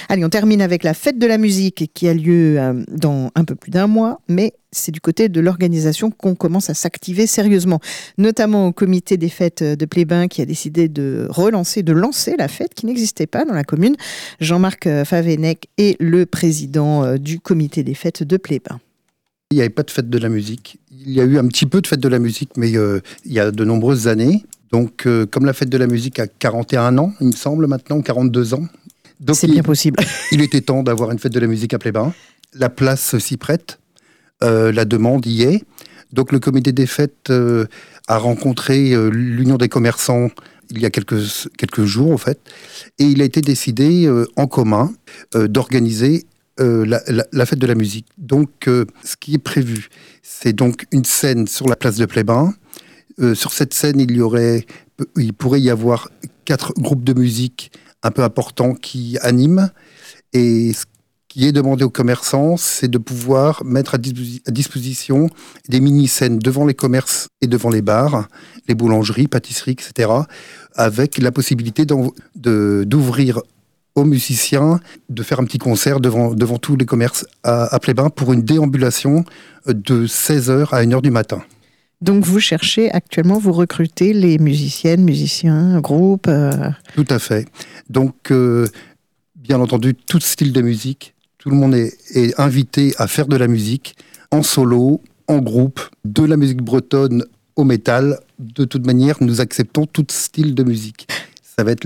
Allez, on termine avec la fête de la musique qui a lieu dans un peu plus d'un mois, mais c'est du côté de l'organisation qu'on commence à s'activer sérieusement, notamment au comité des fêtes de Plébin qui a décidé de lancer la fête qui n'existait pas dans la commune. Jean-Marc Favenec est le président du comité des fêtes de Plébin. Il n'y avait pas de fête de la musique. Il y a eu un petit peu de fête de la musique, mais il y a de nombreuses années. Donc, comme la fête de la musique a 41 ans, il me semble maintenant, 42 ans. Donc, c'est bien possible. Il était temps d'avoir une fête de la musique à Plébin. La place s'y prête. La demande y est. Donc, le comité des fêtes a rencontré l'Union des commerçants il y a quelques jours, en fait. Et il a été décidé en commun d'organiser la fête de la musique. Donc, ce qui est prévu, c'est donc une scène sur la place de Plébin. Sur cette scène, il pourrait y avoir 4 groupes de musique un peu importants qui animent. Et ce qui est demandé aux commerçants, c'est de pouvoir mettre à disposition des mini-scènes devant les commerces et devant les bars, les boulangeries, pâtisseries, etc., avec la possibilité d'ouvrir aux musiciens de faire un petit concert devant tous les commerces à Plébin pour une déambulation de 16h à 1h du matin. Donc vous cherchez actuellement, vous recrutez les musiciennes, musiciens, groupes Tout à fait. Donc, bien entendu, tout style de musique, tout le monde est invité à faire de la musique en solo, en groupe, de la musique bretonne au métal. De toute manière, nous acceptons tout style de musique. Ça va être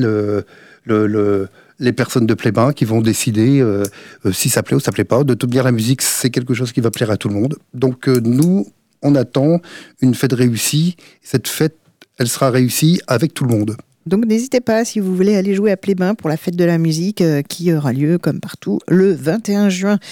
les personnes de Plébin qui vont décider si ça plaît ou ça plaît pas. De toute manière, la musique, c'est quelque chose qui va plaire à tout le monde. Donc nous, on attend une fête réussie. Cette fête, elle sera réussie avec tout le monde. Donc n'hésitez pas si vous voulez aller jouer à Plébin pour la fête de la musique qui aura lieu comme partout le 21 juin.